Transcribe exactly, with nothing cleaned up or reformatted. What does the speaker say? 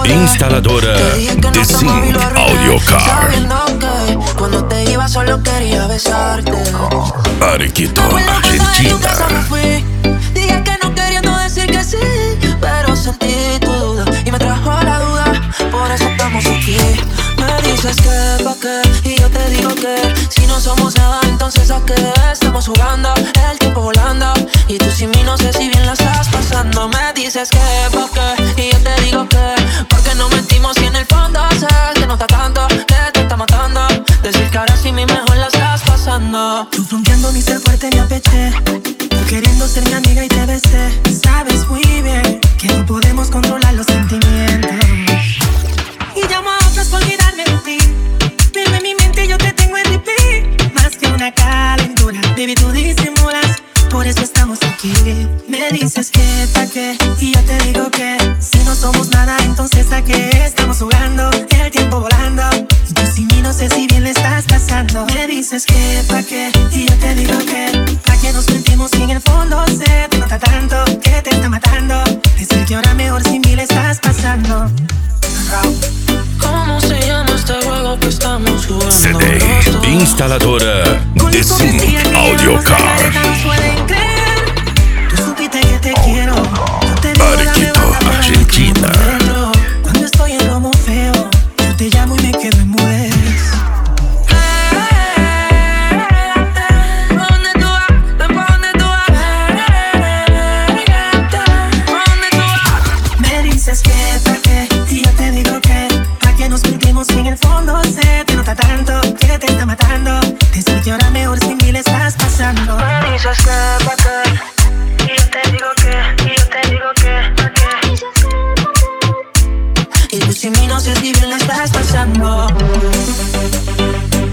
Instaladora The Sync Audio Car. Sabiendo que cuando te iba solo quería besarte. Arequito, Argentina. Argentina. Dije que no queriendo decir que sí, pero sentí tu duda y me trajo la duda. Por eso estamos aquí. Me dices que pa' qué y yo te digo que si no somos nada, entonces a qué estamos jugando, el tiempo volando y tú sin mí no sé si bien la estás pasando. Me dices que pa' qué y yo te digo que porque no mentimos y en el fondo sé que no está tanto, que te está matando. Decir que ahora sí mi mejor la estás pasando. Tú fronteando mi ser fuerte me apeché, tú queriendo ser mi amiga y te besé. Sabes muy bien que no podemos controlar los sentimientos y llamo a otros por olvidarme de ti, pero en mi mente yo te tengo en repeat. Más que una calentura, baby, tú disimulas, por eso estamos aquí. Me dices que pa' qué y yo te digo que si no somos nada, entonces a qué estamos jugando, el tiempo volando y tú sin mí no sé si bien le estás pasando. Me dices que pa' qué y yo te digo que pa' qué nos mentimos y en el fondo se te nota tanto, que te está matando. Decir que ahora mejor sin mí le estás pasando. ¿Cómo se llama este juego que estamos jugando? C D Instaladora The Sync Audio Car. Tú supiste que te quiero. Yo te digo la Arequito, verdad, Argentina. cuando estoy en lo muy feo, yo te llamo y me quedo en mudez. Me dices que pa' qué y yo te digo que pa' qué nos mentimos y en el fondo se te nota tanto, que te está matando. Decir que ahora mejor sin mí le estás pasando. Me dices que pa' qué y yo te digo que, y yo te digo que pa' qué. Y tú sin mí no sé si bien la estás pasando.